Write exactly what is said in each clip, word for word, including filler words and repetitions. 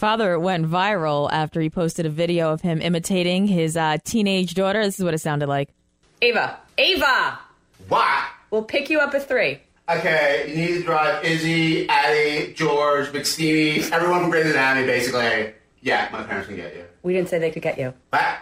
father went viral after he posted a video of him imitating his uh, teenage daughter. This is what it sounded like. Ava. Ava! What? We'll pick you up at three. Okay, you need to drive Izzy, Addie, George, McSteamy, everyone from Grey's Anatomy, basically. Yeah, my parents can get you. We didn't say they could get you. What?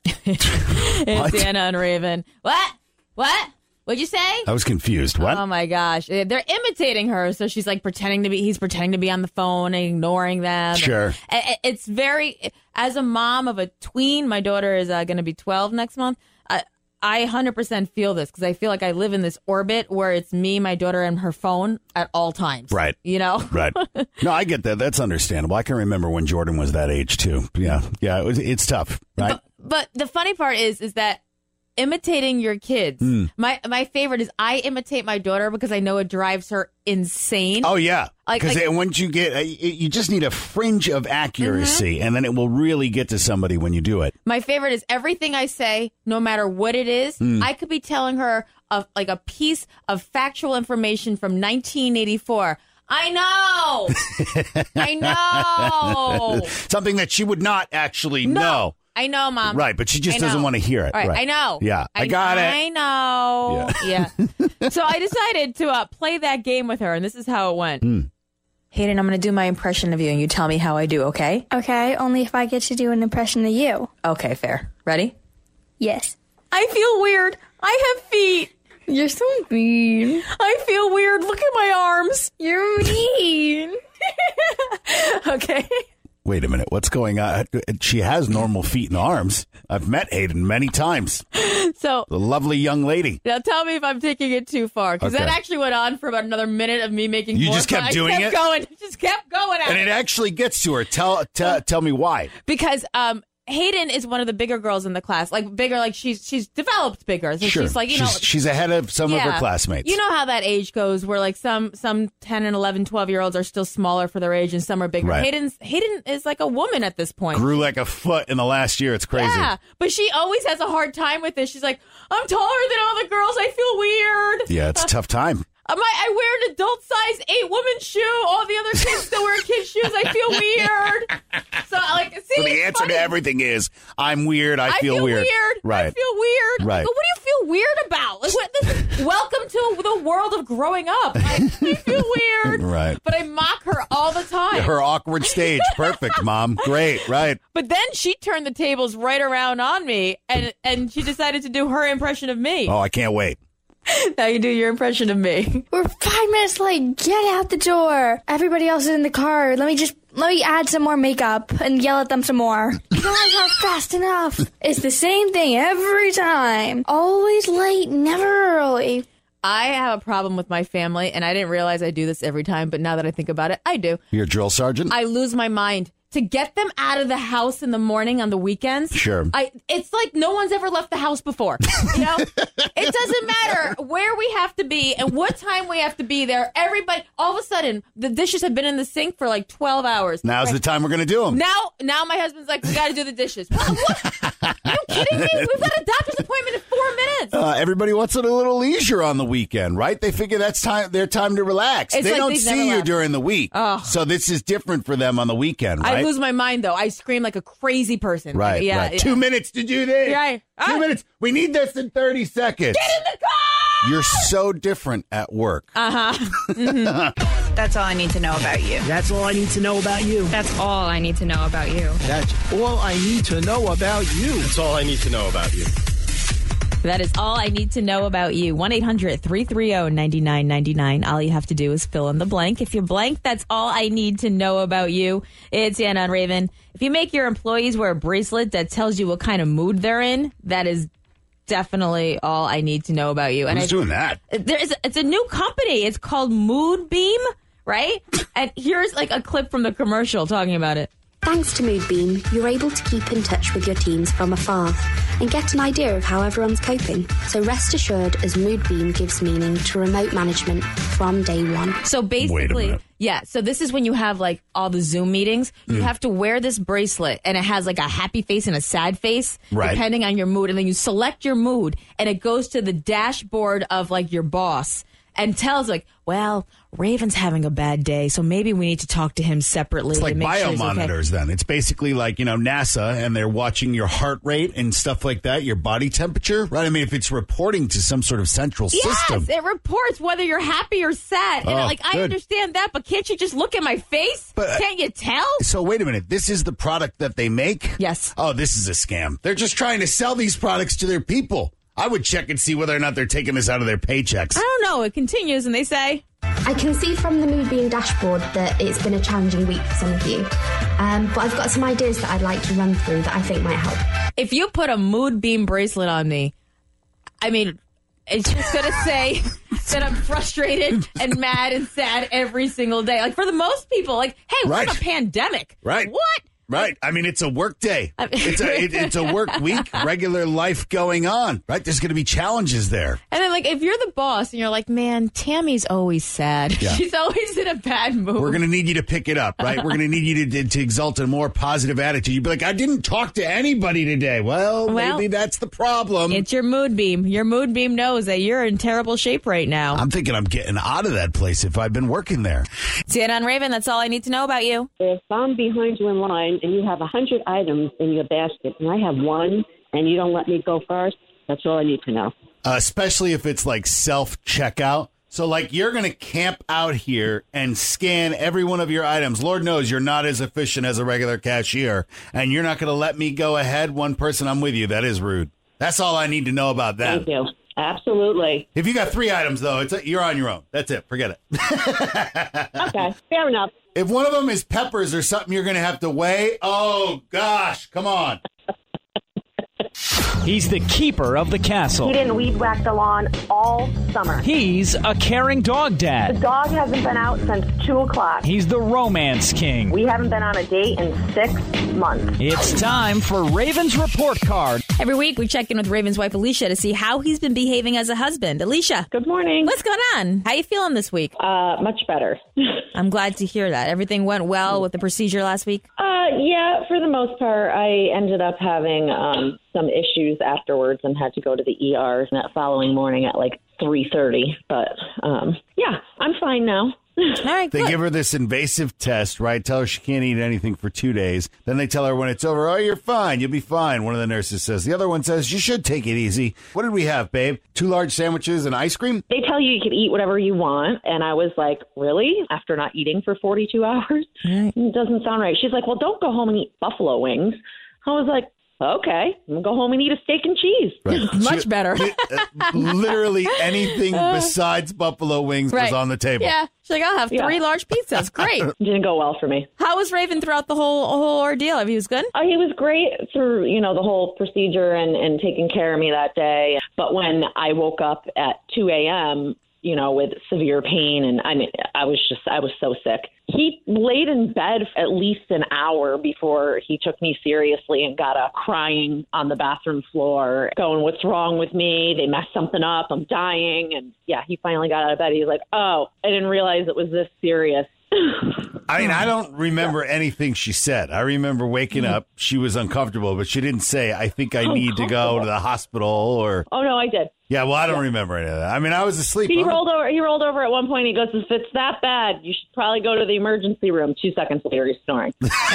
It's Anna and Raven. What? What? What'd you say? I was confused. What? Oh my gosh. They're imitating her. So she's like pretending to be, he's pretending to be on the phone and ignoring them. Sure. And it's very, as a mom of a tween, my daughter is uh, going to be twelve next month. I, I one hundred percent feel this because I feel like I live in this orbit where it's me, my daughter, and her phone at all times. Right. You know? Right. No, I get that. That's understandable. I can remember when Jordan was that age, too. Yeah. Yeah. It was, it's tough. Right. But, but the funny part is, is that imitating your kids. Mm. My my favorite is I imitate my daughter because I know it drives her insane. Oh, yeah. Because like, like, once you get, you just need a fringe of accuracy, mm-hmm. and then it will really get to somebody when you do it. My favorite is everything I say, no matter what it is, mm. I could be telling her of like a piece of factual information from nineteen eighty-four. I know. I know. Something that she would not actually no. know. I know, Mom. Right, but she just doesn't want to hear it. Right, right. I know. Yeah, I, I got it. I know. Yeah. yeah. So I decided to uh, play that game with her, and this is how it went. Mm. Hayden, I'm going to do my impression of you, and you tell me how I do, okay? Okay, only if I get to do an impression of you. Okay, fair. Ready? Yes. I feel weird. I have feet. You're so mean. I feel weird. Look at my arms. You're mean. Okay. Wait a minute. What's going on? She has normal feet and arms. I've met Hayden many times. So the lovely young lady. Now tell me if I'm taking it too far, because okay. that actually went on for about another minute of me making. You just kept doing I kept it. Going, just kept going. At and it, it actually gets to her. Tell, tell, tell me why. Because um. Hayden is one of the bigger girls in the class, like bigger, like she's she's developed bigger. So sure. she's like, you she's, know, she's ahead of some yeah. of her classmates. You know how that age goes, where like some some ten and eleven, twelve year olds are still smaller for their age, and some are bigger. Right. Hayden's Hayden is like a woman at this point. Grew like a foot in the last year. It's crazy. Yeah, but she always has a hard time with this. She's like, I'm taller than all the girls. I feel weird. Yeah, it's a tough time. I, I wear an adult size eight woman shoe. All the other kids still wear kids shoes. I feel weird. So like, see, so the answer funny. to everything is I'm weird. I, I feel, feel weird. weird. Right. I feel weird. Right. Like, what do you feel weird about? Like, what, this is, welcome to the world of growing up. I, I feel weird. Right. But I mock her all the time. Her awkward stage. Perfect, Mom. Great. Right. But then she turned the tables right around on me, and and she decided to do her impression of me. Oh, I can't wait. Now you do your impression of me. We're five minutes late. Get out the door. Everybody else is in the car. Let me just, let me add some more makeup and yell at them some more. You guys are fast enough. It's the same thing every time. Always late, never early. I have a problem with my family, and I didn't realize I do this every time, but now that I think about it, I do. You're a drill sergeant? I lose my mind. To get them out of the house in the morning on the weekends, sure. I it's like no one's ever left the house before. You know, it doesn't matter where we have to be and what time we have to be there. Everybody, all of a sudden, the dishes have been in the sink for like twelve hours. Now's right. the time we're going to do them. Now, now my husband's like, we got to do the dishes. What? what? Are you kidding me? We've got a doctor's appointment in four minutes. Uh, everybody wants a little leisure on the weekend, right? They figure that's time their time to relax. It's they like don't see you left. during the week, oh. so this is different for them on the weekend, right? I lose my mind, though. I scream like a crazy person. Right, yeah, right. Yeah. Two minutes to do this. Right. Two ah. minutes. We need this in thirty seconds. Get in the car! You're so different at work. Uh-huh. Mm-hmm. That's all I need to know about you. That's all I need to know about you. That's all I need to know about you. That's all I need to know about you. That's all I need to know about you. That is all I need to know about you. one eight hundred three three zero nine nine nine nine. All you have to do is fill in the blank. If you blank, that's all I need to know about you. It's Anna and Raven. If you make your employees wear a bracelet that tells you what kind of mood they're in, that is definitely all I need to know about you. Who's and I, doing that? There is, it's a new company. It's called Moodbeam, right? And here's like a clip from the commercial talking about it. Thanks to Moodbeam, you're able to keep in touch with your teams from afar and get an idea of how everyone's coping. So rest assured, as Moodbeam gives meaning to remote management from day one. So basically, yeah, so this is when you have like all the Zoom meetings, you mm. have to wear this bracelet and it has like a happy face and a sad face, right. depending on your mood. And then you select your mood and it goes to the dashboard of like your boss. and tells like, well, Raven's having a bad day, so maybe we need to talk to him separately. It's like to make sure he's okay. biomonitors then. It's basically like, you know, NASA, and they're watching your heart rate and stuff like that, your body temperature, right? I mean, if it's reporting to some sort of central yes, system. Yes, it reports whether you're happy or sad. And Oh, like, I good. understand that, but can't you just look at my face? But, uh, can't you tell? So wait a minute. This is the product that they make? Yes. Oh, this is a scam. They're just trying to sell these products to their people. I would check and see whether or not they're taking this out of their paychecks. I don't know. It continues, and they say... I can see from the Moodbeam dashboard that it's been a challenging week for some of you. Um, but I've got some ideas that I'd like to run through that I think might help. If you put a Moodbeam bracelet on me, I mean, it's just going to say that I'm frustrated and mad and sad every single day. Like, for the most people, like, hey, Right. we're in a pandemic. Right. What? Right. I mean, it's a work day. I- It's a it, it's a work week, regular life going on, right? There's going to be challenges there. And then, like, if you're the boss and you're like, man, Tammy's always sad. Yeah. She's always in a bad mood. We're going to need you to pick it up, right? We're going to need you to, to exalt a more positive attitude. You'd be like, I didn't talk to anybody today. Well, Well, maybe that's the problem. It's your Moodbeam. Your Moodbeam knows that you're in terrible shape right now. I'm thinking I'm getting out of that place if I've been working there. Sienna and Raven, that's all I need to know about you. If I'm behind you in line and you have a hundred items in your basket and I have one and you don't let me go first, that's all I need to know. Uh, especially if it's like self-checkout. So, like, you're going to camp out here and scan every one of your items. Lord knows you're not as efficient as a regular cashier, and you're not going to let me go ahead. One person, I'm with you. That is rude. That's all I need to know about that. Thank you. Absolutely. If you got three items, though, it's you're on your own. That's it. Forget it. Okay, fair enough. If one of them is peppers or something you're going to have to weigh, oh, gosh, come on. He's the keeper of the castle. He didn't weed whack the lawn all summer. He's a caring dog The dad. dog hasn't been out since two o'clock. He's the romance king. We haven't been on a date in six months. It's time for Raven's Report Card. Every week, we check in with Raven's wife, Alicia, to see how he's been behaving as a husband. Alicia. Good morning. What's going on? How you feeling this week? Uh, much better. I'm glad to hear that. Everything went well with the procedure last week? Uh, yeah, for the most part, I ended up having um, some issues afterwards and had to go to the E R that following morning at like three thirty. But um, yeah, I'm fine now. All right, They good. give her this invasive test, right? Tell her she can't eat anything for two days. Then they tell her when it's over, oh, you're fine. You'll be fine. One of the nurses says. The other one says, you should take it easy. What did we have, babe? Two large sandwiches and ice cream? They tell you you can eat whatever you want. And I was like, really? After not eating for forty-two hours? Right. It doesn't sound right. She's like, well, don't go home and eat buffalo wings. I was like, okay, I'm going to go home and eat a steak and cheese. Right. Much She- better. li- uh, literally anything besides buffalo wings Right. was on the table. Yeah. She's like, I'll have Yeah. three large pizzas. Great. Didn't go well for me. How was Raven throughout the whole whole ordeal? He was good? Oh, he was great through, you know, the whole procedure and, and taking care of me that day. But when I woke up at two a.m., you know, with severe pain, and I mean, I was just, I was so sick. He laid in bed for at least an hour before he took me seriously and got up crying on the bathroom floor, going, what's wrong with me? They messed something up. I'm dying. And yeah, he finally got out of bed. He's like, oh, I didn't realize it was this serious. I mean, I don't remember anything she said. I remember waking up. She was uncomfortable, but she didn't say, I think I need to go to the hospital or. Oh, no, I did. Yeah, well, I don't remember any of that. I mean, I was asleep. He I'm- rolled over. He rolled over at one point. He goes, "If it's that bad, you should probably go to the emergency room." Two seconds later, he's snoring.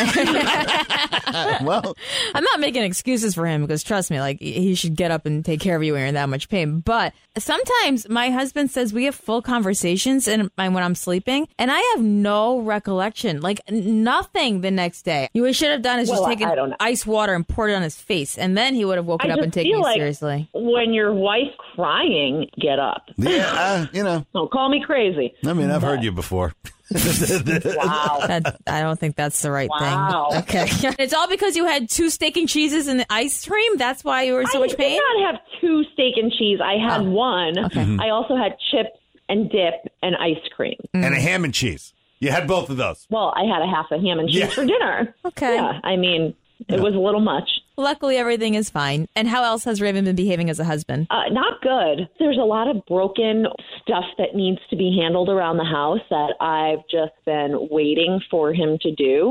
well, I'm not making excuses for him because trust me, like he should get up and take care of you when you're in that much pain. But sometimes my husband says we have full conversations and when I'm sleeping, and I have no recollection, like nothing the next day. What he should have done is Well, just I- taken I don't know. ice water and poured it on his face, and then he would have woken I up just and taken feel you like seriously. when your wife's crying, get up. yeah, uh, you know. Don't call me crazy. I mean, I've heard you before. Wow. That, I don't think that's the right Wow. thing. Okay. It's all because you had two steak and cheeses and ice cream? That's why you were in so I much pain? did not have two steak and cheese. I had Oh. one. Okay. I also had chips and dip and ice cream. And a ham and cheese. You had both of those. Well, I had a half a ham and cheese Yeah. for dinner. Okay. Yeah, I mean, it was a little much. Luckily, everything is fine. And how else has Raven been behaving as a husband? Uh, not good. There's a lot of broken stuff that needs to be handled around the house that I've just been waiting for him to do.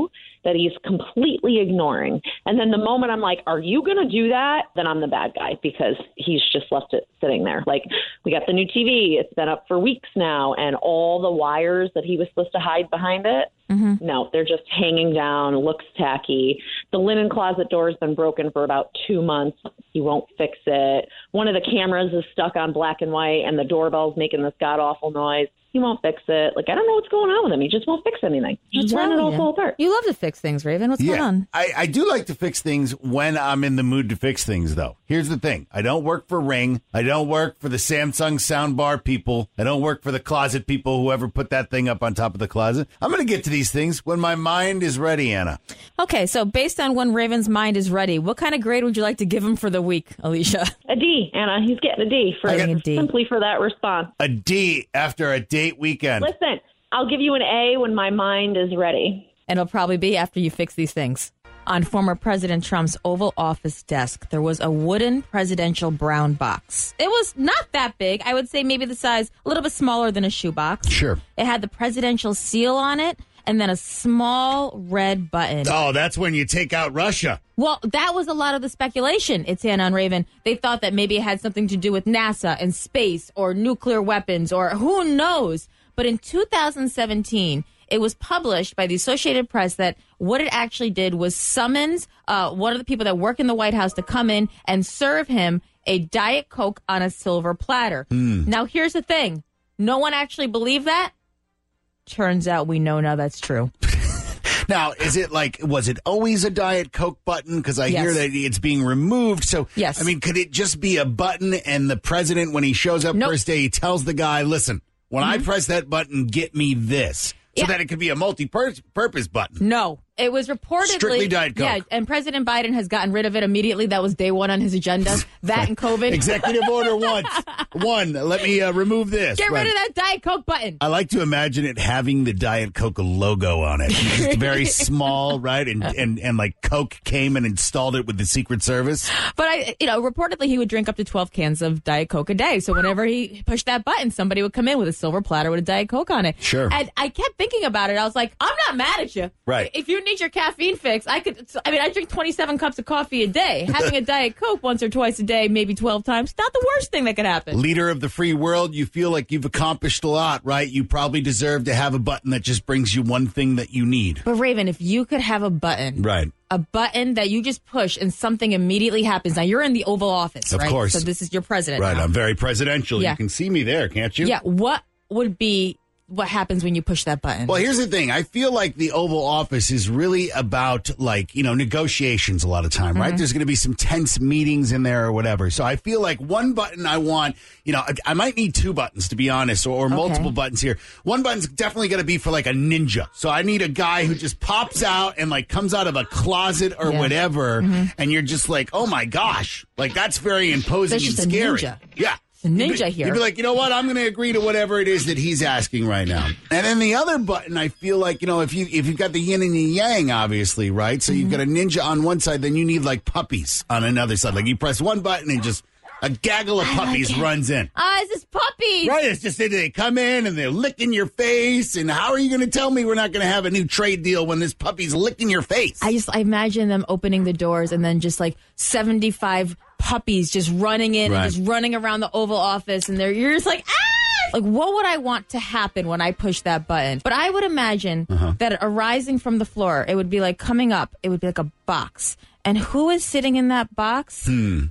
that he's completely ignoring. And then the moment I'm like, are you going to do that? Then I'm the bad guy because he's just left it sitting there. Like, we got the new T V. It's been up for weeks now. And all the wires that he was supposed to hide behind it, mm-hmm. no, they're just hanging down, looks tacky. The linen closet door has been broken for about two months. He won't fix it. One of the cameras is stuck on black and white and the doorbell's making this god-awful noise. He won't fix it. Like, I don't know what's going on with him. He just won't fix anything. He's What's letting it wrong all with fall you? apart. You love to fix things, Raven. What's Yeah, going on? I, I do like to fix things when I'm in the mood to fix things, though. Here's the thing. I don't work for Ring. I don't work for the Samsung soundbar people. I don't work for the closet people, whoever put that thing up on top of the closet. I'm going to get to these things when my mind is ready, Anna. Okay, so based on when Raven's mind is ready, what kind of grade would you like to give him for the week, Alicia? A D, Anna. He's getting a D for Getting a D. simply for that response. A D after a date weekend. Listen, I'll give you an A when my mind is ready. And it'll probably be after you fix these things. On former President Trump's Oval Office desk, there was a wooden presidential brown box. It was not that big. I would say maybe the size, a little bit smaller than a shoebox. Sure. It had the presidential seal on it and then a small red button. Oh, that's when you take out Russia. Well, that was a lot of the speculation. It's Anna and Raven. They thought that maybe it had something to do with NASA and space or nuclear weapons or who knows. But in two thousand seventeen, it was published by the Associated Press that what it actually did was summons uh, one of the people that work in the White House to come in and serve him a Diet Coke on a silver platter. Mm. Now, here's the thing. No one actually believed that. Turns out we know now that's true. Now, is it like, was it always a Diet Coke button? Because I Yes. hear that it's being removed. So, Yes. I mean, could it just be a button and the president, when he shows up Nope. first day, he tells the guy, listen, when I press that button, get me this. So Yeah. that it could be a multi-purpose button. No, it was reportedly Strictly Diet Coke. Yeah, and President Biden has gotten rid of it immediately. That was day one on his agenda. That and COVID. Executive order once. One, let me uh, remove this. Get Right. rid of that Diet Coke button. I like to imagine it having the Diet Coke logo on it. It's very small, right? And, and and like Coke came and installed it with the Secret Service. But I, you know, reportedly he would drink up to twelve cans of Diet Coke a day. So whenever he pushed that button, somebody would come in with a silver platter with a Diet Coke on it. Sure. And I kept thinking about it. I was like, I'm not mad at you. Right. If you need your caffeine fix, I could. I mean, I drink twenty-seven cups of coffee a day. Having a Diet Coke once or twice a day, maybe twelve times, not the worst thing that could happen. Leader of the free world, you feel like you've accomplished a lot, right? You probably deserve to have a button that just brings you one thing that you need. But Raven, if you could have a button, Right. a button that you just push and something immediately happens. Now you're in the Oval Office, Of right? course. So this is your president. Right. now. I'm very presidential. Yeah. You can see me there, can't you? Yeah. What would be what happens when you push that button? Well, here's the thing. I feel like the Oval Office is really about, like, you know, negotiations a lot of time, right? Mhm. There's going to be some tense meetings in there or whatever. So I feel like one button I want, you know, I, I might need two buttons, to be honest, or, or Okay. multiple buttons here. One button's definitely going to be for, like, a ninja. So I need a guy who just pops out and, like, comes out of a closet or Yeah. whatever, Mhm. and you're just like, oh, my gosh. Like, that's very imposing That's and just a scary. ninja. Yeah. a ninja You'd be, here. You'd be like, you know what? I'm going to agree to whatever it is that he's asking right now. And then the other button, I feel like, you know, if you if you've got the yin and the yang, obviously, right? So Mm-hmm. you've got a ninja on one side, then you need like puppies on another side. Like you press one button and just a gaggle of I like puppies it. runs in. Ah, it's just puppies. Right, it's just that they come in and they're licking your face. And how are you going to tell me we're not going to have a new trade deal when this puppy's licking your face? I just I imagine them opening the doors and then just like seventy-five puppies just running in Right. and just running around the Oval Office, and they're you're just like, ah! Like, what would I want to happen when I push that button? But I would imagine Uh-huh. that arising from the floor, it would be like coming up, it would be like a box. And who is sitting in that box? Hmm.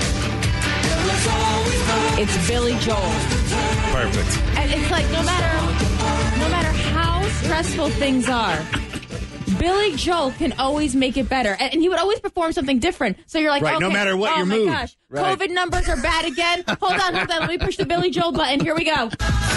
It's Billy Joel. Perfect. And it's like no matter no matter how stressful things are, Billy Joel can always make it better. And, and he would always perform something different. So you're like, Right, okay, no matter what oh your my mood. gosh, Right. COVID numbers are bad again. Hold on, hold on. Let me push the Billy Joel button. Here we go.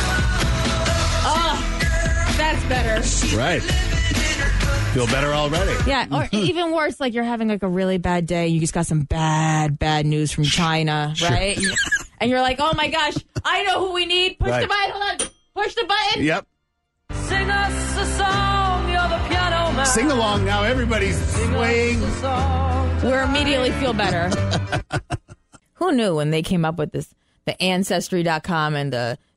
Oh, that's better. Right. Feel better already. Yeah, or even worse, like you're having like a really bad day. You just got some bad, bad news from China, right? And you're like, oh my gosh, I know who we need. Push Right. the button. Hold on. Push the button. Yep. Sing us a song, you're the piano man. Sing along now. Everybody's swaying. We immediately feel better. Who knew when they came up with this, the Ancestry dot com and the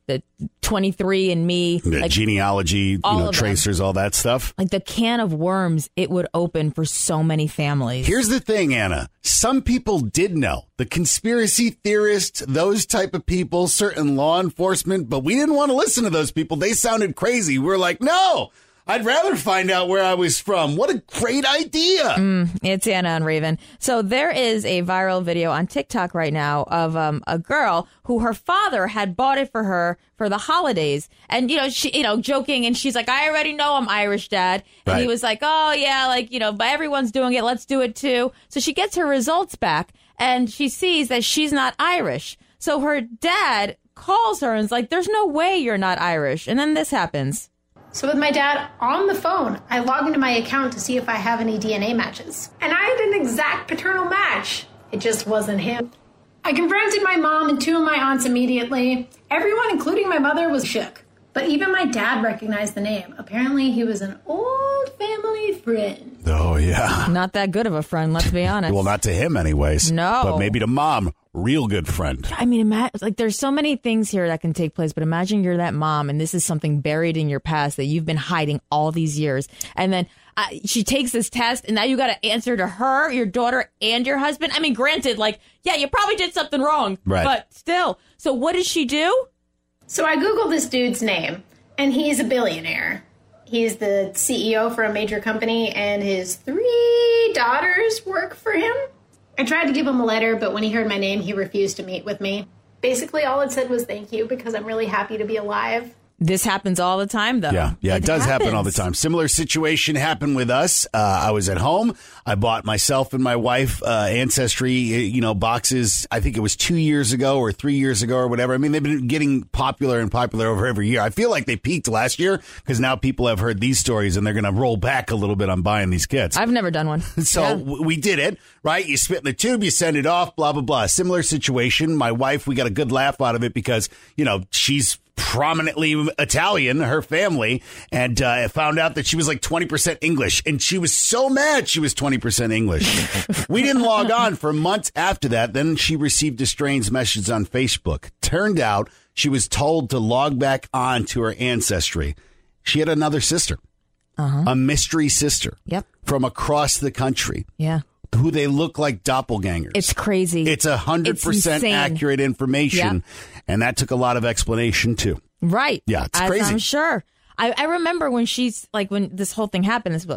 the twenty-three and me, The like, genealogy, you all know, of them. tracers, all that stuff. like the can of worms it would open for so many families. Here's the thing, Anna. Some people did know. The conspiracy theorists, those type of people, certain law enforcement, but we didn't want to listen to those people. They sounded crazy. We were like, no, I'd rather find out where I was from. What a great idea. Mm, it's Anna and Raven. So there is a viral video on TikTok right now of um, a girl who her father had bought it for her for the holidays. And, you know, she, you know, joking. And she's like, I already know I'm Irish, Dad. And Right. he was like, oh, yeah, like, you know, but everyone's doing it. Let's do it, too. So she gets her results back and she sees that she's not Irish. So her dad calls her and is like, there's no way you're not Irish. And then this happens. So with my dad on the phone, I log into my account to see if I have any D N A matches. And I had an exact paternal match. It just wasn't him. I confronted my mom and two of my aunts immediately. Everyone, including my mother, was shook. But even my dad recognized the name. Apparently, he was an old family friend. Oh, yeah. Not that good of a friend, let's be honest. Well, not to him anyways. No. But maybe to mom, real good friend. I mean, ima- like there's so many things here that can take place, but imagine you're that mom and this is something buried in your past that you've been hiding all these years. And then uh, she takes this test and now you got to answer to her, your daughter, and your husband. I mean, granted, like, yeah, you probably did something wrong, Right. but still. So what does she do? So I Googled this dude's name, and he's a billionaire. He's the C E O for a major company, and his three daughters work for him. I tried to give him a letter, but when he heard my name, he refused to meet with me. Basically, all it said was thank you because I'm really happy to be alive. This happens all the time, though. Yeah, yeah, it, does happen all the happens. time. Similar situation happened with us. Uh, I was at home. I bought myself and my wife uh, Ancestry, you know, boxes. I think it was two years ago or three years ago or whatever. I mean, they've been getting popular and popular over every year. I feel like they peaked last year because now people have heard these stories and they're going to roll back a little bit on buying these kits. I've never done one. So Yeah. w- we did it, right? You spit in the tube, you send it off, blah, blah, blah. Similar situation. My wife, we got a good laugh out of it because, you know, she's prominently Italian, her family, and uh, found out that she was like twenty percent English. And she was so mad she was twenty percent English. We didn't log on for months after that. Then she received a strange message on Facebook. Turned out she was told to log back on to her Ancestry. She had another sister, Uh-huh. a mystery sister Yep. from across the country. Yeah. Who they look like doppelgangers. It's crazy. It's a hundred It's percent insane. accurate information, Yep. and that took a lot of explanation too. Right. Yeah, it's As crazy. I'm sure. I, I remember when she's like when this whole thing happened. This was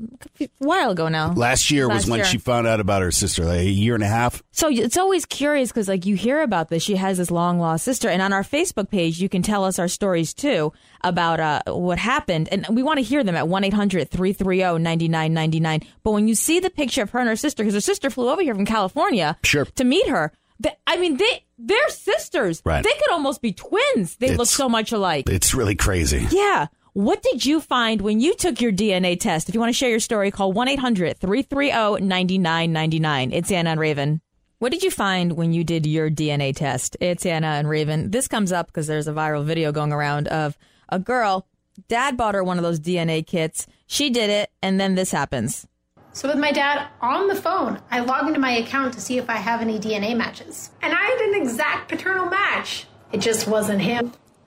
a while ago now. Last year was Last when year. she found out about her sister, like a year and a half. So it's always curious because like you hear about this. She has this long lost sister, and on our Facebook page, you can tell us our stories too about uh, what happened, and we want to hear them at one eight hundred three three zero nine nine nine nine. But when you see the picture of her and her sister, because her sister flew over here from California Sure. to meet her. th- I mean, they they're sisters. Right. They could almost be twins. They look It's- so much alike. It's really crazy. Yeah. What did you find when you took your D N A test? If you want to share your story, call one eight hundred three three zero nine nine nine nine. It's Anna and Raven. What did you find when you did your D N A test? It's Anna and Raven. This comes up because there's a viral video going around of a girl. Dad bought her one of those D N A kits. She did it, and then this happens. So with my dad on the phone, I log into my account to see if I have any D N A matches. And I had an exact paternal match. It just wasn't him.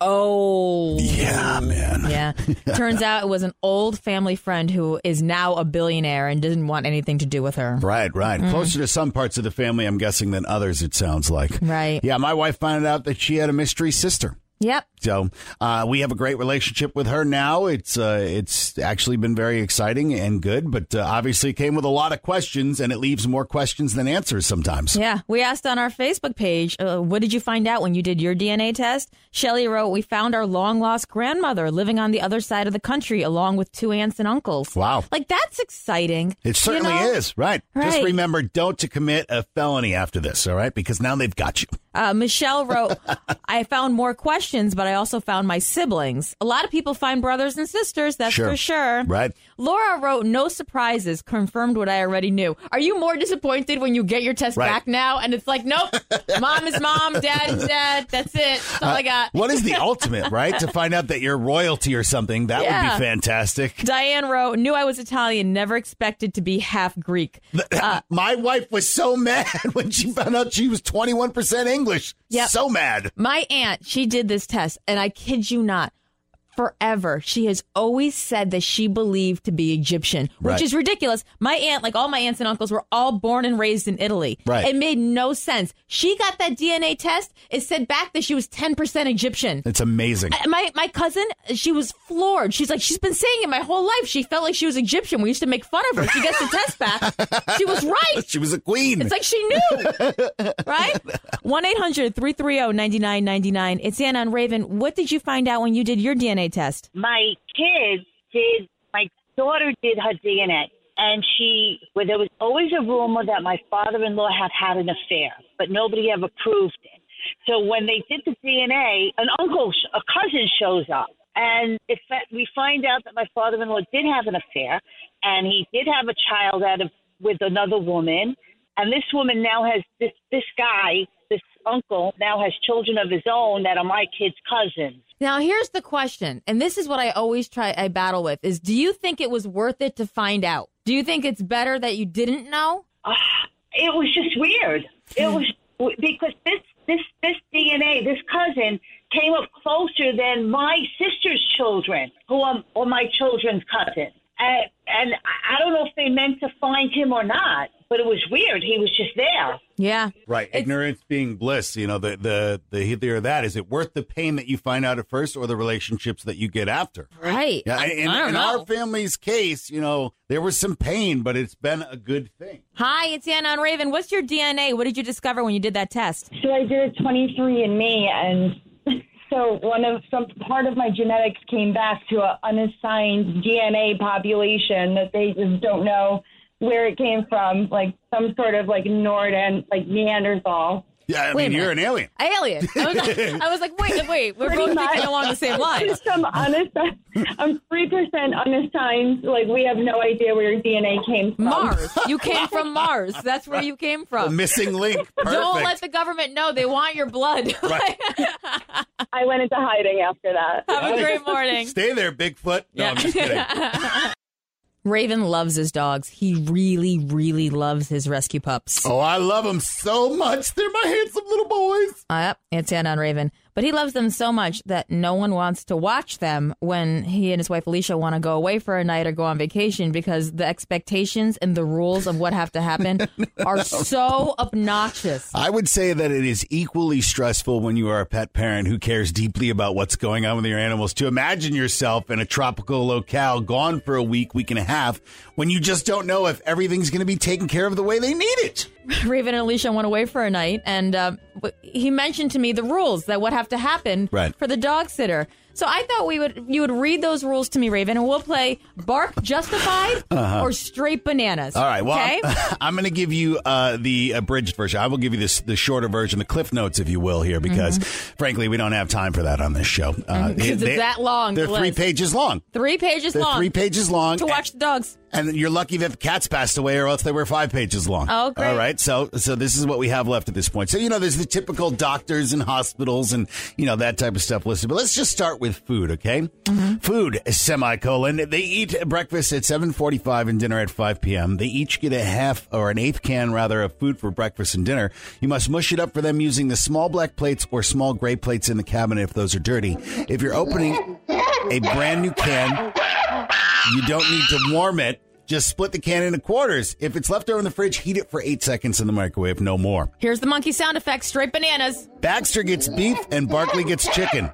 Oh. Yeah, man. Yeah. Turns out it was an old family friend who is now a billionaire and didn't want anything to do with her. Right, right. Mm. Closer to some parts of the family, I'm guessing, than others, it sounds like. Right. Yeah, my wife found out that she had a mystery sister. Yep. So uh, we have a great relationship with her now. It's uh, it's actually been very exciting and good, but uh, obviously it came with a lot of questions, and it leaves more questions than answers sometimes. Yeah, we asked on our Facebook page, uh, what did you find out when you did your D N A test? Shelly wrote, we found our long-lost grandmother living on the other side of the country, along with two aunts and uncles. Wow. Like, that's exciting. It certainly you know? is, right. Just Right. remember, don't to commit a felony after this, all right? Because now they've got you. Uh, Michelle wrote, I found more questions, but I also found my siblings. A lot of people find brothers and sisters, that's Sure. for sure. Right. Laura wrote, no surprises, confirmed what I already knew. Are you more disappointed when you get your test Right. back now and it's like, nope, mom is mom, dad is dad, that's it, that's all Uh, I got. What is the ultimate, right? To find out that you're royalty or something. That would Yeah. be fantastic. Diane wrote, knew I was Italian, never expected to be half Greek. Uh, My wife was so mad when she found out she was twenty-one percent English. English. Yep. So mad. My aunt, she did this test, and I kid you not, forever, she has always said that she believed to be Egyptian, which Right. is ridiculous. My aunt, like all my aunts and uncles, were all born and raised in Italy. Right. It made no sense. She got that D N A test. It said back that she was ten percent Egyptian. It's amazing. My my cousin, she was floored. She's like, she's been saying it my whole life. She felt like she was Egyptian. We used to make fun of her. She gets the test back. She was right. She was a queen. It's like she knew, right? one eight hundred three three zero nine nine nine nine. It's Anna on Raven. What did you find out when you did your D N A test? My kids did, my daughter did her D N A. And she, well, there was always a rumor that my father-in-law had had an affair, but nobody ever proved it. So when they did the D N A, an uncle, a cousin shows up. And if we find out that my father-in-law did have an affair, and he did have a child out of with another woman, and this woman now has, this, this guy, this uncle, now has children of his own that are my kids' cousins. Now, here's the question, and this is what I always try, I battle with, is do you think it was worth it to find out? Do you think it's better that you didn't know? Uh, it was just weird. It was because this, this, this D N A, this cousin came up closer than my sister's children, who are, are my children's cousins. And, and I don't know if they meant to find him or not, but it was weird. He was just there. Yeah. Right. It's, Ignorance being bliss. You know, the, the, the either of that. Is it worth the pain that you find out at first or the relationships that you get after? Right. Yeah. I, in I don't in know. our family's case, you know, there was some pain, but it's been a good thing. Hi, it's Anna on Raven. What's your D N A? What did you discover when you did that test? So I did a twenty-three and me, and so one of some part of my genetics came back to an unassigned D N A population that they just don't know where it came from, like some sort of like Northern, like Neanderthal. Yeah, I Wait mean, a you're an alien. Alien. I was, like, I was like, wait, wait, we're Pretty both much. thinking along the same lines. Some unassigned, I'm three percent unassigned. Like we have no idea where your D N A came from. Mars. You came from Mars. That's where you came The from. missing link. Perfect. Don't let the government know. They want your blood. Right. I went into hiding after that. Have a great morning. Stay there, Bigfoot. No, Yeah. I'm just kidding. Raven loves his dogs. He really, really loves his rescue pups. Oh, I love them so much. They're my handsome little boys. Uh, yep, it's Anna on Raven. But he loves them so much that no one wants to watch them when he and his wife Alicia want to go away for a night or go on vacation because the expectations and the rules of what have to happen are so obnoxious. I would say that it is equally stressful when you are a pet parent who cares deeply about what's going on with your animals to imagine yourself in a tropical locale gone for a week, week and a half, when you just don't know if everything's going to be taken care of the way they need it. Raven and Alicia went away for a night, and uh, he mentioned to me the rules that would have to happen Right. for the dog sitter. So I thought we would you would read those rules to me, Raven, and we'll play Bark Justified Uh-huh. or Straight Bananas. All right. Well, okay? I'm, I'm going to give you uh, the abridged version. I will give you this the shorter version, the Cliff Notes, if you will, here, because frankly, we don't have time for that on this show. Uh, Because it's they- that long. They're the three list. pages long. Three pages They're long. three pages long. to watch the dogs. And you're lucky that the cats passed away, or else they were five pages long. Oh, great. All right, so so this is what we have left at this point. So you know, there's the typical doctors and hospitals and you know that type of stuff listed. But let's just start with food, okay? Mm-hmm. Food semicolon. They eat breakfast at seven forty-five and dinner at five p.m. They each get a half or an eighth can rather of food for breakfast and dinner. You must mush it up for them using the small black plates or small gray plates in the cabinet if those are dirty. If you're opening a brand new can, you don't need to warm it. Just split the can into quarters. If it's left over in the fridge, heat it for eight seconds in the microwave, no more. Here's the monkey sound effect. Straight Bananas. Baxter gets beef and Barkley gets chicken.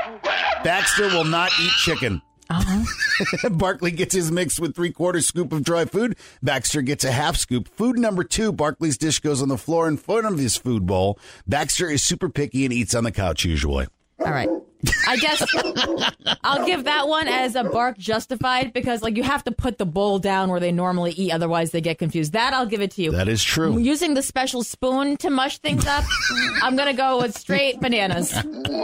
Baxter will not eat chicken. Uh-huh. Barkley gets his mix with three-quarters scoop of dry food. Baxter gets a half scoop. Food number two, Barkley's dish goes on the floor in front of his food bowl. Baxter is super picky and eats on the couch usually. All right. I guess I'll give that one as a Bark Justified because, like, you have to put the bowl down where they normally eat. Otherwise, they get confused. That I'll give it to you. That is true. Using the special spoon to mush things up, I'm going to go with Straight Bananas.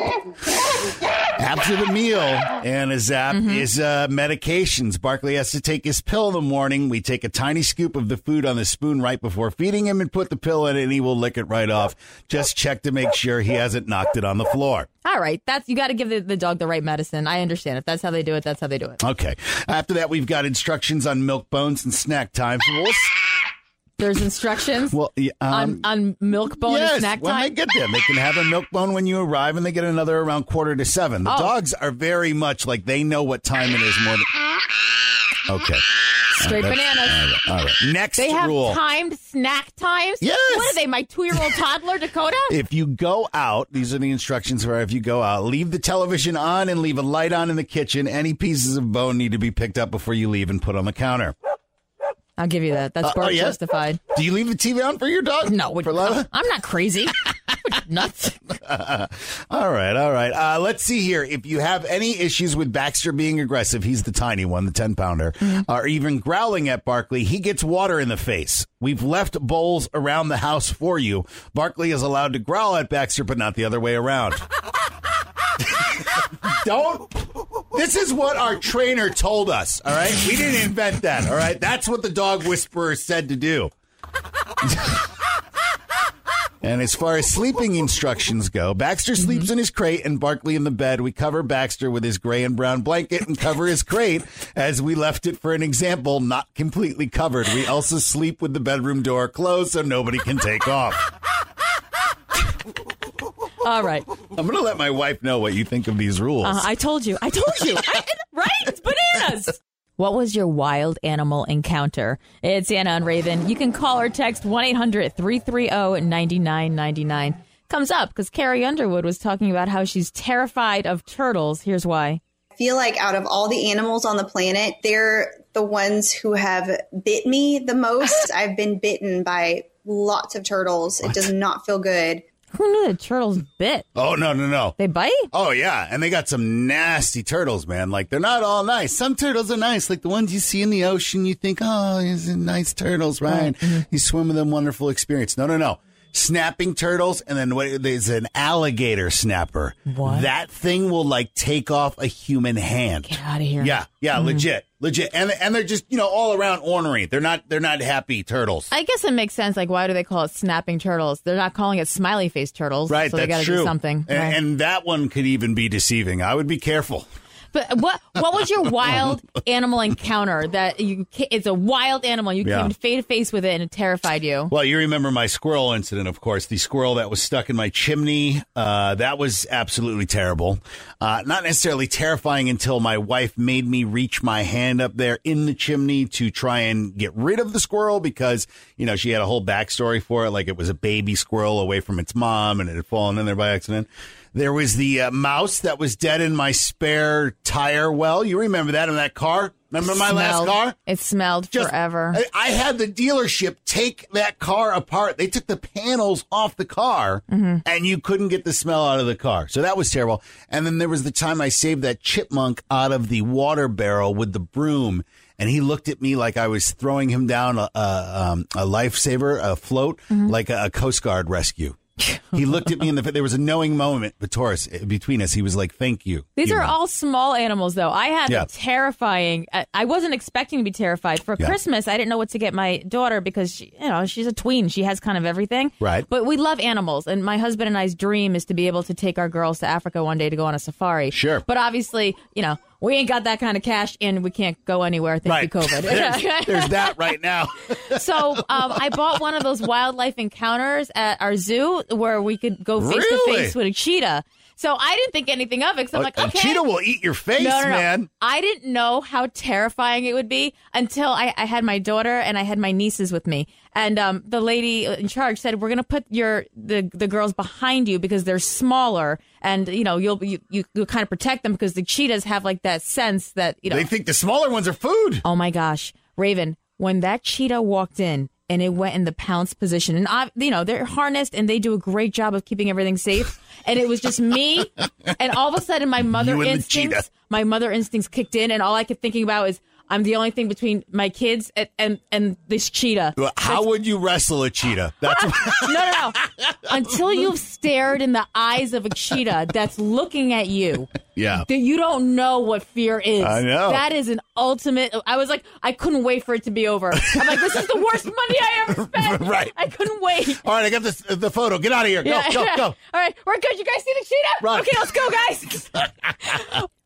After the meal, and a zap Mm-hmm. is uh, medications. Barkley has to take his pill in the morning. We take a tiny scoop of the food on the spoon right before feeding him and put the pill in it, and he will lick it right off. Just check to make sure he hasn't knocked it on the floor. All right. That's you got to give the, the dog the right medicine. I understand. If that's how they do it, that's how they do it. Okay. After that, we've got instructions on milk bones and snack times. We'll, There's instructions Well, yeah, um, on, on milk bone yes, and snack when time? they get there, they can have a milk bone when you arrive, and they get another around quarter to seven. The Oh. dogs are very much like they know what time it is more than... Okay. Straight All right, bananas. All right, all right. Next They have rule. timed snack times? Yes. What are they, my two-year-old toddler, Dakota? If you go out, these are the instructions for if you go out, leave the television on and leave a light on in the kitchen. Any pieces of bone need to be picked up before you leave and put on the counter. I'll give you that. That's Uh, oh, Bart yeah? justified. Do you leave the T V on for your dog? No. For Lila? I'm not crazy. Nuts. all right, all right. Uh, let's see here. If you have any issues with Baxter being aggressive, he's the tiny one, the ten-pounder, mm-hmm. or even growling at Barkley, he gets water in the face. We've left bowls around the house for you. Barkley is allowed to growl at Baxter, but not the other way around. Don't. This is what our trainer told us, all right? We didn't invent that, all right? That's what the dog whisperer said to do. And as far as sleeping instructions go, Baxter sleeps mm-hmm. in his crate and Barkley in the bed. We cover Baxter with his gray and brown blanket and cover his crate as we left it for an example, not completely covered. We also sleep with the bedroom door closed so nobody can take off. All right. I'm going to let my wife know what you think of these rules. Uh, I told you. I told you. I, right? It's bananas. What was your wild animal encounter? It's Anna and Raven. You can call or text one eight hundred three three zero nine nine nine nine. Comes up because Carrie Underwood was talking about how she's terrified of turtles. Here's why. I feel like out of all the animals on the planet, they're the ones who have bit me the most. I've been bitten by lots of turtles. What? It does not feel good. Who knew that turtles bit? Oh, no, no, no. They bite? Oh, yeah. And they got some nasty turtles, man. Like, they're not all nice. Some turtles are nice. Like the ones you see in the ocean, you think, oh, these are nice turtles, right? Mm-hmm. You swim with them, wonderful experience. No, no, no. Snapping turtles, and then what, there's an alligator snapper. What? That thing will, like, take off a human hand. Get out of here. Yeah, yeah, mm-hmm. legit. Legit. And and they're just, you know, all around ornery. They're not they're not happy turtles. I guess it makes sense. Like, why do they call it snapping turtles? They're not calling it smiley face turtles. Right, so that's they gotta true. do something. And, right. and that one could even be deceiving. I would be careful. But what what was your wild animal encounter that you? It's a wild animal. You Yeah. came face to face with it and it terrified you. Well, you remember my squirrel incident, of course. The squirrel that was stuck in my chimney. Uh, that was absolutely terrible. Uh, not necessarily terrifying until my wife made me reach my hand up there in the chimney to try and get rid of the squirrel because, you know, she had a whole backstory for it. Like it was a baby squirrel away from its mom and it had fallen in there by accident. There was the uh, mouse that was dead in my spare tire well. You remember that in that car? Remember my last Smelled. car? It smelled Just- forever. I, I had the dealership take that car apart. They took the panels off the car, Mm-hmm. and you couldn't get the smell out of the car. So that was terrible. And then there was the time I saved that chipmunk out of the water barrel with the broom. And he looked at me like I was throwing him down a, a, um, a lifesaver, a float, Mm-hmm. like a, a Coast Guard rescue. He looked at me in the. There was a knowing moment between us. Between us, he was like, "Thank you." These are human." all small animals, though. I had Yeah. a terrifying. I- I wasn't expecting to be terrified for Yeah. Christmas. I didn't know what to get my daughter because she, you know, she's a tween. She has kind of everything. Right. But we love animals, and my husband and I's dream is to be able to take our girls to Africa one day to go on a safari. Sure. But obviously, you know, we ain't got that kind of cash, and we can't go anywhere. Thank Right. you, COVID. there's, there's that right now. So um, I bought one of those wildlife encounters at our zoo where we could go face to Really? face with a cheetah. So I didn't think anything of it because I'm A- like, a okay. cheetah will eat your face, no, no, no. man. I didn't know how terrifying it would be until I, I had my daughter and I had my nieces with me. And um, the lady in charge said, we're going to put your the, the girls behind you because they're smaller. And, you know, you'll you, you, you'll kind of protect them because the cheetahs have like that sense that, you know. They think the smaller ones are food. Oh, my gosh. Raven, when that cheetah walked in and it went in the pounce position, and, I, you know, they're harnessed and they do a great job of keeping everything safe. And it was just me. And all of a sudden, my mother You and the instincts, cheetah. my mother instincts kicked in. And all I kept thinking about is, I'm the only thing between my kids and, and, and this cheetah. Well, How would you wrestle a cheetah? That's no, no, no. Until you've stared in the eyes of a cheetah that's looking at you, yeah. that you don't know what fear is. I know. That is an ultimate. I was like, I couldn't wait for it to be over. I'm like, this is the worst money I ever spent. Right. I couldn't wait. All right, I got this, the photo. Get out of here. Go, Yeah, go, yeah. go. All right, we're good. You guys see the cheetah? Run. Okay, let's go, guys.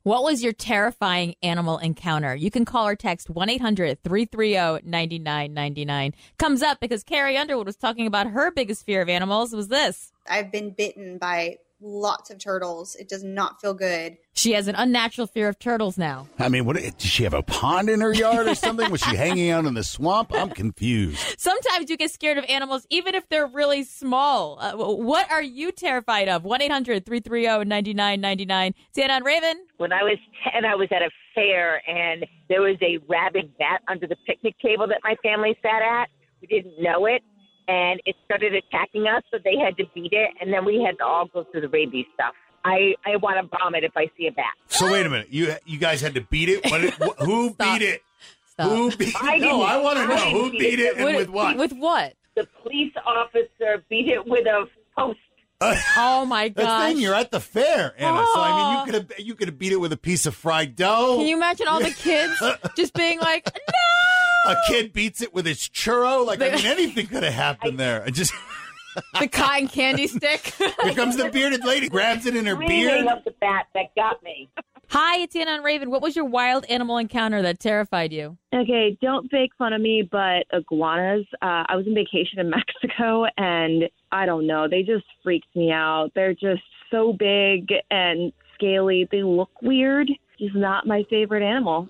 What was your terrifying animal encounter? You can call or text one eight hundred three three zero nine nine nine nine. Comes up because Carrie Underwood was talking about her biggest fear of animals was this. I've been bitten by lots of turtles. It does not feel good. She has an unnatural fear of turtles now. I mean, what did she have a pond in her yard or something? Was she hanging out in the swamp? I'm confused. Sometimes you get scared of animals, even if they're really small. Uh, what are you terrified of? one eight hundred three three zero nine nine nine nine. Sienna and Raven. When I was ten, I was at a fair, and there was a rabid bat under the picnic table that my family sat at. We didn't know it, and it started attacking us, so they had to beat it, and then we had to all go through the rabies stuff. I, I want to vomit if I see a bat. So wait a minute. You you guys had to beat it? What did, wh- who Stop. beat it? Stop. Who beat I it? No, didn't- I want to I know. didn't Who beat beat it. it and with what? With what? The police officer beat it with a post. Oh, my That's the gosh. thing. You're at the fair, Anna. So, I mean, Oh. you could have you could have beat it with a piece of fried dough. Can you imagine all the kids just being like, no! A kid beats it with his churro. Like, I mean, anything could have happened there. I just... The cotton candy stick. Here comes the bearded lady, grabs it in her beard. Screaming of the bat that got me. Hi, it's Anna and Raven. What was your wild animal encounter that terrified you? Okay, don't make fun of me, but iguanas. Uh, I was on vacation in Mexico, and I don't know. They just freaked me out. They're just so big and scaly. They look weird. Just not my favorite animal.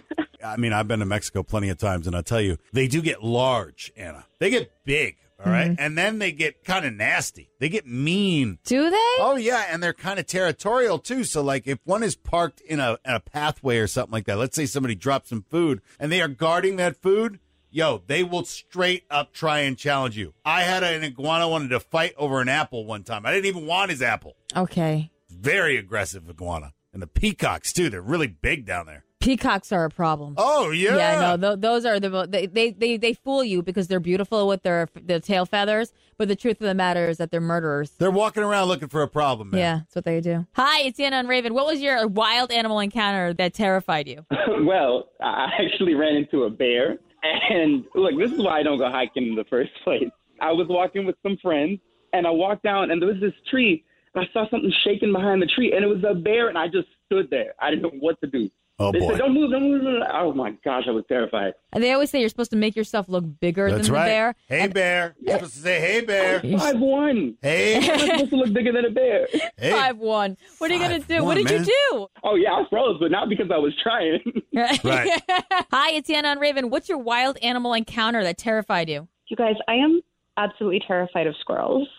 I mean, I've been to Mexico plenty of times, and I'll tell you, they do get large, Anna. They get big, all right? Mm-hmm. And then they get kind of nasty. They get mean. Do they? Oh, yeah, and they're kind of territorial, too. So, like, if one is parked in a, in a pathway or something like that, let's say somebody drops some food, and they are guarding that food, yo, they will straight up try and challenge you. I had an iguana wanted to fight over an apple one time. I didn't even want his apple. Okay. Very aggressive iguana. And the peacocks, too. They're really big down there. Peacocks are a problem. Oh, yeah. Yeah, no, th- those are the mo- they, they they they fool you because they're beautiful with their their tail feathers, but the truth of the matter is that they're murderers. They're walking around looking for a problem, man. Yeah, that's what they do. Hi, it's Anna and Raven. What was your wild animal encounter that terrified you? Well, I actually ran into a bear. And look, this is why I don't go hiking in the first place. I was walking with some friends, and I walked down, and there was this tree, and I saw something shaking behind the tree, and it was a bear, and I just stood there. I didn't know what to do. Oh, they boy. said, don't move, don't move. Don't move. Oh, my gosh, I was terrified. And they always say you're supposed to make yourself look bigger That's than right. the bear. Hey, And- bear. You're supposed to say, hey, bear. five one. Hey. I'm supposed to look bigger than a bear. Hey. Five one. What are you gonna do? one, What did man. you do? Oh, yeah, I froze, but not because I was trying. Right. Hi, it's Anna and Raven. What's your wild animal encounter that terrified you? You guys, I am absolutely terrified of squirrels.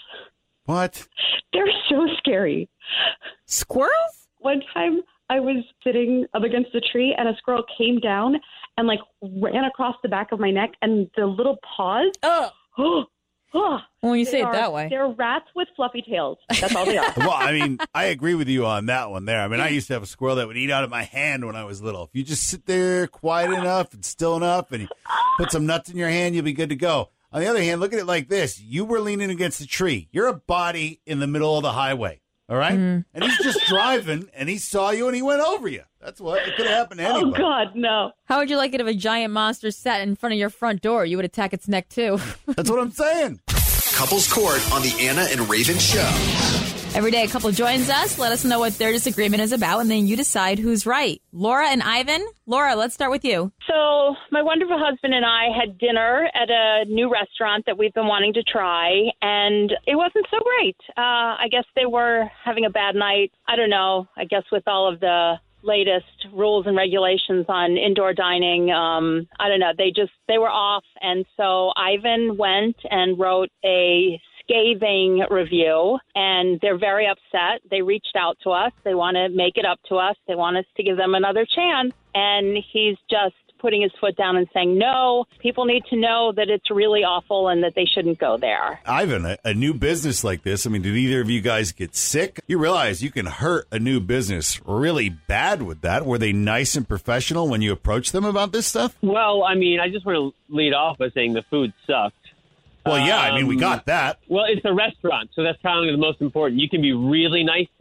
What? They're so scary. Squirrels? One time I was sitting up against a tree and a squirrel came down and like ran across the back of my neck and the little paws. Oh. Oh. Oh. When you They say it are- that way. They're rats with fluffy tails. That's all they are. Well, I mean, I agree with you on that one there. I mean, I used to have a squirrel that would eat out of my hand when I was little. If you just sit there quiet enough and still enough and you put some nuts in your hand, you'll be good to go. On the other hand, look at it like this. You were leaning against a tree. You're a body in the middle of the highway, all right? Mm. And he's just driving, and he saw you, and he went over you. That's what. It could have happened to Oh, anybody. God, no. How would you like it if a giant monster sat in front of your front door? You would attack its neck, too. That's what I'm saying. Couples Court on the Anna and Raven Show. Every day a couple joins us. Let us know what their disagreement is about, and then you decide who's right. Laura and Ivan. Laura, let's start with you. So my wonderful husband and I had dinner at a new restaurant that we've been wanting to try, and it wasn't so great. Uh, I guess they were having a bad night. I don't know. I guess with all of the latest rules and regulations on indoor dining, um, I don't know. They just, they were off. And so Ivan went and wrote a scathing review, and they're very upset. They reached out to us. They want to make it up to us. They want us to give them another chance. And he's just putting his foot down and saying, no, people need to know that it's really awful and that they shouldn't go there. Ivan, a, a new business like this, I mean, did either of you guys get sick? You realize you can hurt a new business really bad with that. Were they nice and professional when you approached them about this stuff? Well, I mean, I just want to lead off by saying the food sucked. Well, yeah, I mean, we Um, got that. Well, it's a restaurant, so that's probably the most important. You can be really nice to me,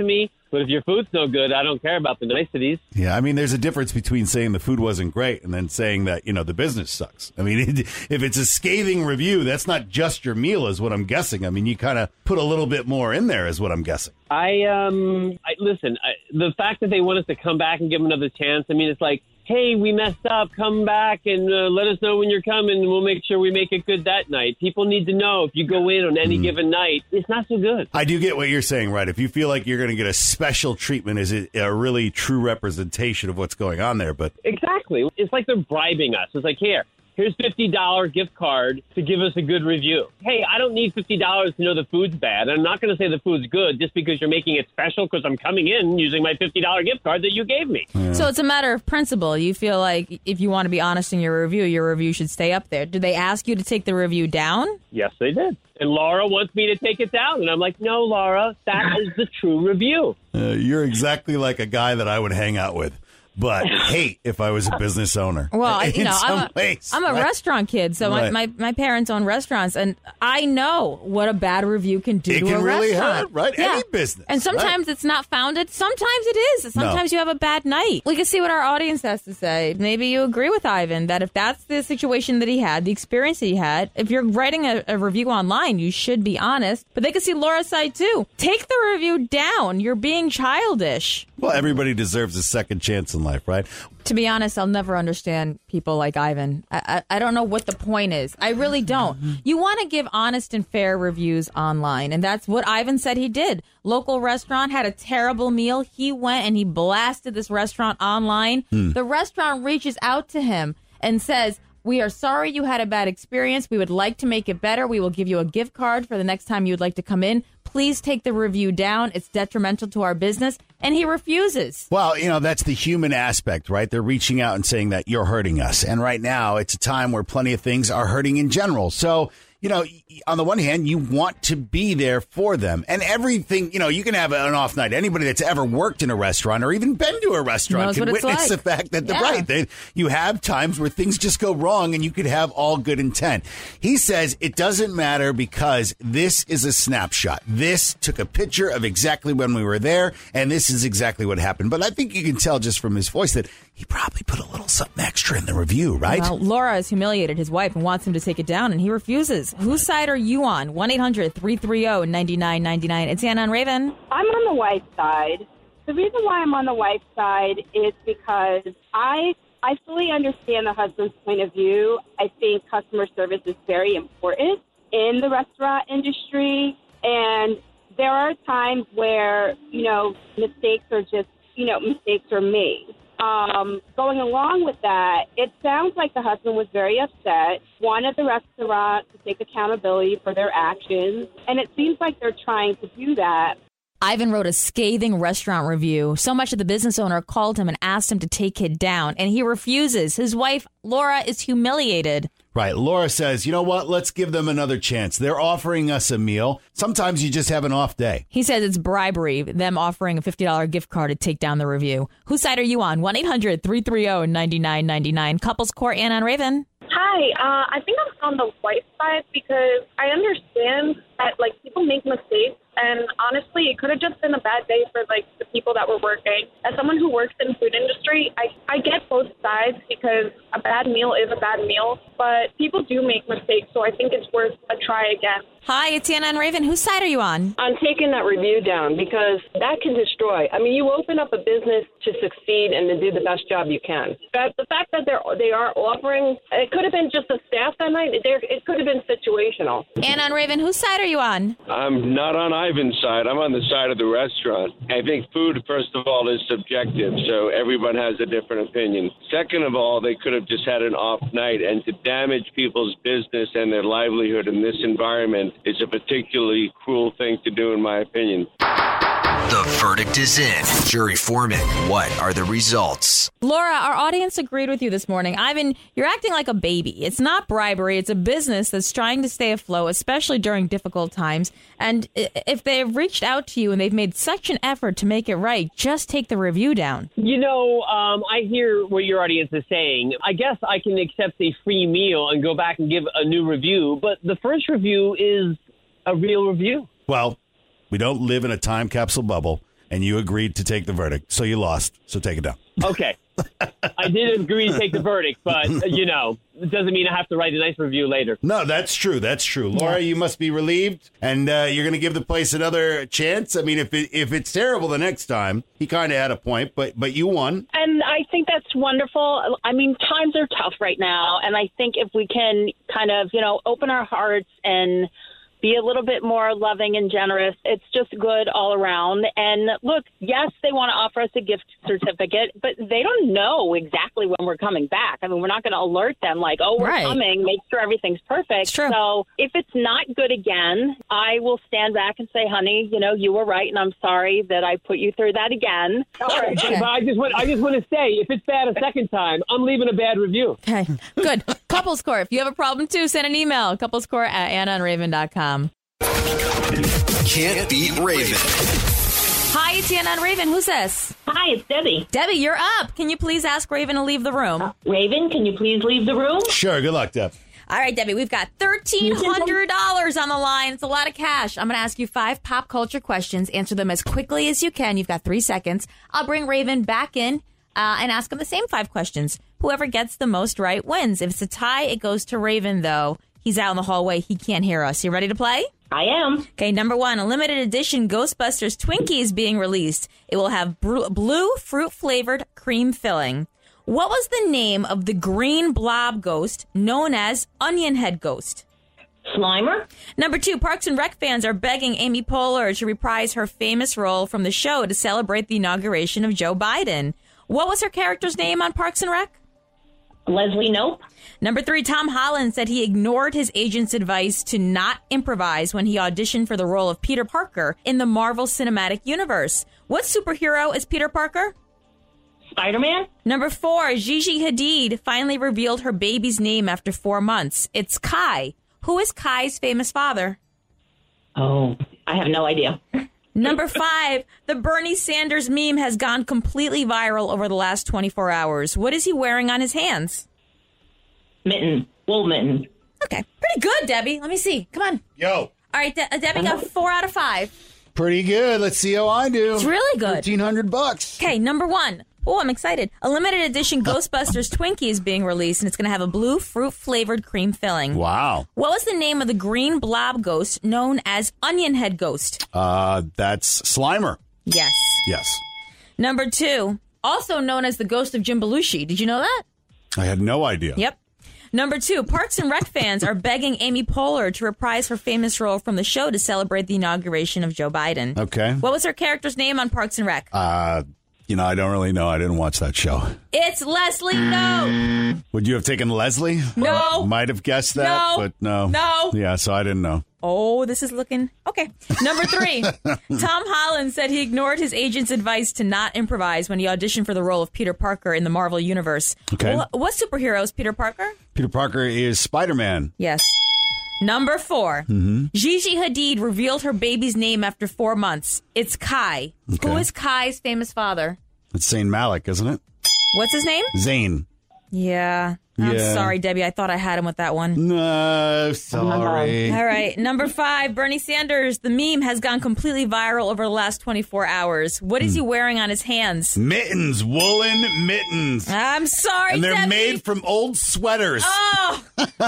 But if your food's no good, I don't care about the niceties. Yeah, I mean, there's a difference between saying the food wasn't great and then saying that, you know, the business sucks. I mean, if it's a scathing review, that's not just your meal is what I'm guessing. I mean, you kind of put a little bit more in there is what I'm guessing. I, um, I listen, I, the fact that they want us to come back and give them another chance, I mean, it's like, hey, we messed up, come back and uh, let us know when you're coming, and we'll make sure we make it good that night. People need to know if you go in on any mm. given night, it's not so good. I do get what you're saying, right? If you feel like you're going to get a special treatment, is it a really true representation of what's going on there? But exactly. It's like they're bribing us. It's like, here, here's a fifty dollars gift card to give us a good review. Hey, I don't need fifty dollars to know the food's bad. I'm not going to say the food's good just because you're making it special because I'm coming in using my fifty dollars gift card that you gave me. Yeah. So it's a matter of principle. You feel like if you want to be honest in your review, your review should stay up there. Did they ask you to take the review down? Yes, they did. And Laura wants me to take it down. And I'm like, no, Laura, that is the true review. Uh, you're exactly like a guy that I would hang out with. But hate if I was a business owner. Well, you know, I'm a, ways, I'm a right? restaurant kid, so right. my, my, my parents own restaurants, and I know what a bad review can do it to can a really restaurant. hurt, right? Yeah. Any business. And sometimes right? it's not founded. Sometimes it is. Sometimes no. you have a bad night. We can see what our audience has to say. Maybe you agree with Ivan that if that's the situation that he had, the experience that he had, if you're writing a, a review online, you should be honest. But they can see Laura's side, too. Take the review down. You're being childish. Well, everybody deserves a second chance in life, right? To be honest, I'll never understand people like Ivan. I, I, I don't know what the point is. I really don't. You want to give honest and fair reviews online, and that's what Ivan said he did. Local restaurant had a terrible meal. He went and he blasted this restaurant online. Hmm. The restaurant reaches out to him and says, we are sorry you had a bad experience. We would like to make it better. We will give you a gift card for the next time you would like to come in. Please take the review down. It's detrimental to our business. And he refuses. Well, you know, that's the human aspect, right? They're reaching out and saying that you're hurting us. And right now, it's a time where plenty of things are hurting in general. So, you know, on the one hand, you want to be there for them. And everything, you know, you can have an off night. Anybody that's ever worked in a restaurant or even been to a restaurant can witness like. the fact that, yeah. right, they, you have times where things just go wrong and you could have all good intent. He says it doesn't matter because this is a snapshot. This took a picture of exactly when we were there, and this is exactly what happened. But I think you can tell just from his voice that he probably put a little something extra in the review, right? Well, Laura has humiliated his wife and wants him to take it down, and he refuses. Whose side are you on? one eight hundred three three zero nine nine nine nine. It's Anna and Raven. I'm on the wife's side. The reason why I'm on the wife's side is because I I fully understand the husband's point of view. I think customer service is very important in the restaurant industry, and there are times where, you know, mistakes are just, you know, mistakes are made. Um, going along with that, it sounds like the husband was very upset, wanted the restaurant to take accountability for their actions, and it seems like they're trying to do that. Ivan wrote a scathing restaurant review, so much that the business owner called him and asked him to take it down, and he refuses. His wife, Laura, is humiliated. Right. Laura says, you know what? Let's give them another chance. They're offering us a meal. Sometimes you just have an off day. He says it's bribery, them offering a fifty dollars gift card to take down the review. Whose side are you on? one eight hundred three three zero nine nine nine nine. Couples Court, Anna and Raven. Hi. Uh, I think I'm on the wife's side because I understand that, like, people make mistakes. And honestly, it could have just been a bad day for, like, the people that were working. As someone who works in the food industry, I, I get both sides because a bad meal is a bad meal. But people do make mistakes, so I think it's worth a try again. Hi, it's Anna and Raven. Whose side are you on? I'm taking that review down because that can destroy. I mean, you open up a business to succeed and to do the best job you can. But the fact that they're they are offering, it could have been just the staff that night. It could have been situational. Anna and Raven, whose side are you on? I'm not on Ivan's side. I'm on the side of the restaurant. I think food, first of all, is subjective, so everyone has a different opinion. Second of all, they could have just had an off night, and to damage people's business and their livelihood in this environment is a particularly cruel thing to do, in my opinion. The verdict is in. Jury foreman, what are the results? Laura, our audience agreed with you this morning. Ivan, you're acting like a baby. It's not bribery. It's a business that's trying to stay afloat, especially during difficult times. And if they've reached out to you and they've made such an effort to make it right, just take the review down. You know, um, I hear what your audience is saying. I guess I can accept a free meal and go back and give a new review. But the first review is a real review. Well, we don't live in a time capsule bubble. and you agreed to take the verdict. So you lost. So take it down. Okay. I did agree to take the verdict, but, uh, you know, it doesn't mean I have to write a nice review later. No, that's true. That's true. Laura, you must be relieved, and uh, you're going to give the place another chance. I mean, if it, if it's terrible the next time, he kind of had a point, but but you won. And I think that's wonderful. I mean, times are tough right now, and I think if we can kind of, you know, open our hearts and be a little bit more loving and generous, it's just good all around. And look, yes, they want to offer us a gift certificate, but they don't know exactly when we're coming back. I mean, we're not going to alert them like, oh, we're Right. coming, make sure everything's perfect. So if it's not good again, I will stand back and say, honey, you know, you were right, and I'm sorry that I put you through that again. All right, but I just want I just want to say, if it's bad a second time, I'm leaving a bad review. Okay, good. Couples Court. If you have a problem, too, send an email. Couples Court at anna and raven dot com. Can't beat Raven. Hi, it's Anna and Raven. Who's this? Hi, it's Debbie. Debbie, you're up. Can you please ask Raven to leave the room? Uh, Raven, can you please leave the room? Sure. Good luck, Deb. All right, Debbie, we've got thirteen hundred dollars on the line. It's a lot of cash. I'm going to ask you five pop culture questions. Answer them as quickly as you can. You've got three seconds. I'll bring Raven back in uh, and ask him the same five questions. Whoever gets the most right wins. If it's a tie, it goes to Raven, though. He's out in the hallway. He can't hear us. You ready to play? I am. Okay, number one, a limited edition Ghostbusters Twinkie is being released. It will have br- blue fruit-flavored cream filling. What was the name of the green blob ghost known as Onion Head Ghost? Slimer. Number two, Parks and Rec fans are begging Amy Poehler to reprise her famous role from the show to celebrate the inauguration of Joe Biden. What was her character's name on Parks and Rec? Leslie Knope. Number three, Tom Holland said he ignored his agent's advice to not improvise when he auditioned for the role of Peter Parker in the Marvel Cinematic Universe. What superhero is Peter Parker? Spider-Man. Number four, Gigi Hadid finally revealed her baby's name after four months. It's Kai. Who is Kai's famous father? Oh, I have no idea. Number five, the Bernie Sanders meme has gone completely viral over the last twenty-four hours. What is he wearing on his hands? Mitten. Wool mitten. Okay. Pretty good, Debbie. Let me see. Come on. Yo. All right, De- Debbie got four out of five. Pretty good. Let's see how I do. It's really good. Thirteen hundred bucks. Okay, number one. Oh, I'm excited. A limited edition Ghostbusters Twinkie is being released, and it's going to have a blue fruit-flavored cream filling. Wow. What was the name of the green blob ghost known as Onion Head Ghost? Uh, that's Slimer. Yes. Yes. Number two, also known as the ghost of Jim Belushi. Did you know that? I had no idea. Yep. Number two, Parks and Rec fans are begging Amy Poehler to reprise her famous role from the show to celebrate the inauguration of Joe Biden. Okay. What was her character's name on Parks and Rec? Uh, you know, I don't really know. I didn't watch that show. It's Leslie Knope. Would you have taken Leslie? No. Might have guessed that, No. but no. No. Yeah, so I didn't know. Oh, this is looking... Okay. Number three, Tom Holland said he ignored his agent's advice to not improvise when he auditioned for the role of Peter Parker in the Marvel Universe. Okay. What, what superhero is Peter Parker? Peter Parker is Spider-Man. Yes. Number four, Mm-hmm. Gigi Hadid revealed her baby's name after four months. It's Kai. Okay. Who is Kai's famous father? It's Zayn Malik, isn't it? What's his name? Zayn. Yeah. I'm Yeah. sorry, Debbie. I thought I had him with that one. No, sorry. All right. Number five, Bernie Sanders. The meme has gone completely viral over the last twenty-four hours. What is he wearing on his hands? Mittens, woolen mittens. I'm sorry, And they're Debbie. made from old sweaters. Oh,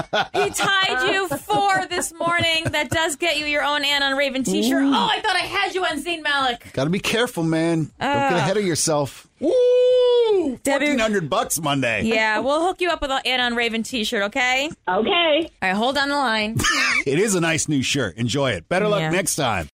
he tied you four this morning. That does get you your own Anna and Raven t-shirt. Ooh. Oh, I thought I had you on Zayn Malik. Got to be careful, man. Don't Ah. get ahead of yourself. Woo! fourteen hundred bucks Monday. Yeah, we'll hook you up with an Anna and Raven t-shirt, okay? Okay. All right, hold on the line. It is a nice new shirt. Enjoy it. Better luck Yeah. next time.